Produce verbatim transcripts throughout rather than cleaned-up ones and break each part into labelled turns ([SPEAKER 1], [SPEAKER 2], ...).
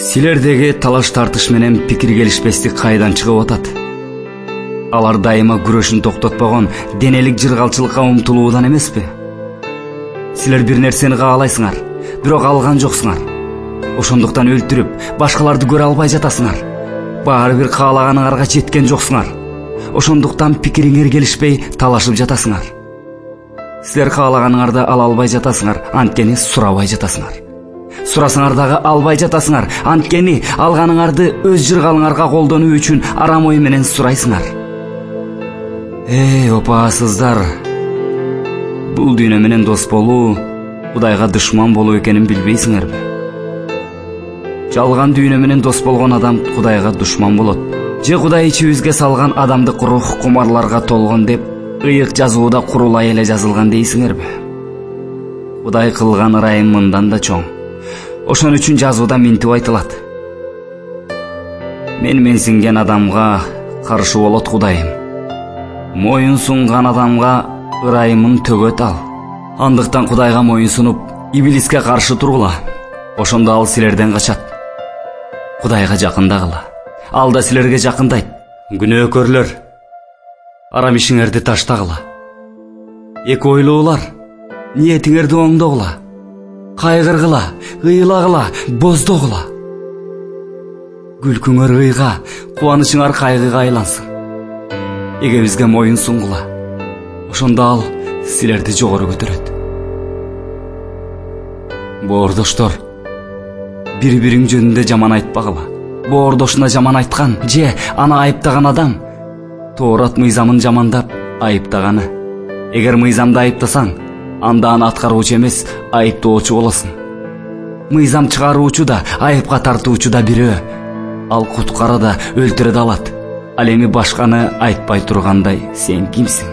[SPEAKER 1] Силердеги талаш тартыш менен пикир келишпестик кайдан чыгып атат? Алар дайыма күрөшүн токтотпогон денелик жыргалчылыкка умтулуудан эмеспи? Силер бир нерсени каалайсыңар, бирок алган жоксуңар. Ошондуктан өлтүрүп, башкаларды көрө албай жатасыңар. Баары бир каалаганыңарга жеткен жоксуңар. Ошондуктан пикириңер келишпей талашып жатасыңар. Силер каалаганыңарды ала албай жатасыңар, анткени сурабай жатасыңар. Сурасаңар дагы албай жатасыңар, анткени алганыңарды өз жыргалыңарга колдонуу үчүн арам ой менен сурайсыңар. Эй, опаасыздар! Бул дүйнө менен дос болуу, Кудайга душман болуу экенин билбейсиңерби? Жалган дүйнө менен дос болгон адам Кудайга душман болот. Же Кудай ичибизге салган адамдык рух кумарларга толгон деп ыйык жазууда курулай эле жазылган дейсиңерби? Кудай кылган ырайым мындан да чоң. Ошон үчүн жазууда минтип айтылат. Мен менсинген адамга каршы болот Кудайым. Моюн сунган адамга ырайымын төгөт ал. Андыктан Кудайга моюн сунуп, иблиске каршы тургула. Ошондо ал силерден качат. Кудайга жакындагыла. Ал да силерге жакындайт. Күнөөкөрлөр, арам ишиңерди таштагыла. Эки ойлуулар, ниетиңерди оңдогула. Кайгыргыла, ыйлагыла, боздогула. Күлкүңөр ыйга, кубанычыңар кайгыга айлансын. Эгебизге моюн сунгула. Ошондо ал силерди жогору көтөрөт. Боордоштор, бири-бириң жөнүндө жаман айтпагыла. Боордошуна жаман айткан же аны айыптаган адам Тоорат мыйзамын жамандап айыптаганы. Эгер мыйзамды айыптасаң, анда аны аткаруучу эмес, айыптоочу болосуң. Мыйзам чыгаруучу да, айыпка тартуучу да бирөө. Ал куткара да, өлтүрө да алат. Ал эми башканы айтпай тургандай, сен кимсиң?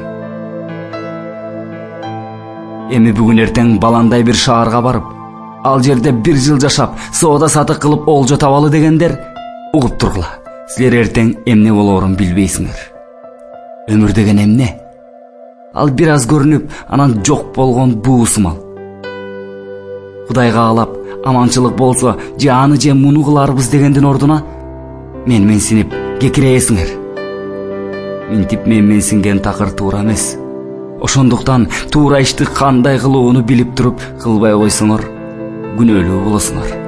[SPEAKER 1] Эми бүгүн эртең баландай бир шаарга барып, ал жерде бир жыл жашап, соода сатык кылып олжо табалы дегендер угуп тургула. Силер эртең эмне болоорун билбейсиңер. Өмүр деген эмне? Ал бир аз көрүнүп, анан жок болгон буу сымал. Кудайга алап, аманчылык болсо, же аны же муну кыларбыз дегендин ордуна мен менсинип кекирейсиңер. Минтип мен менсинген такыр туура эмес. Ошондуктан туура ишти кандай кылууну билип туруп кылбай койсоңор, күнөөлүү болосуңар.